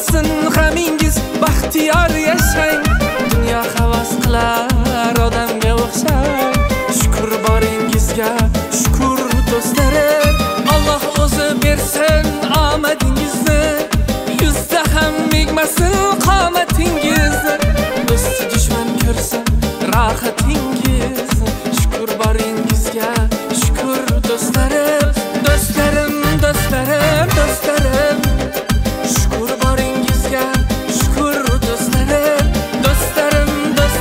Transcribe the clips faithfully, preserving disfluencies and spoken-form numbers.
bo'lmasin g'amingiz, baxtiyor yashang. Dunyo havas qilar odamga o'xshang. Shukr boringizga, shukr do'stlarim. Alloh o'zi bersin omadingizni, yuzda ham megmasin qomatingizni. Do'st dushman ko'rsin rohatingizni. Shukr boringizga, shukr do'stlarim. Do'stlarim, do'stlarim, do'stlarim. Shukr boringizga, shukr do'stlarim. Do'stlarim,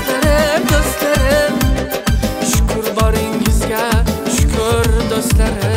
do'stlarim, do'stlarim. Shukr boringizga, shukr do'stlarim.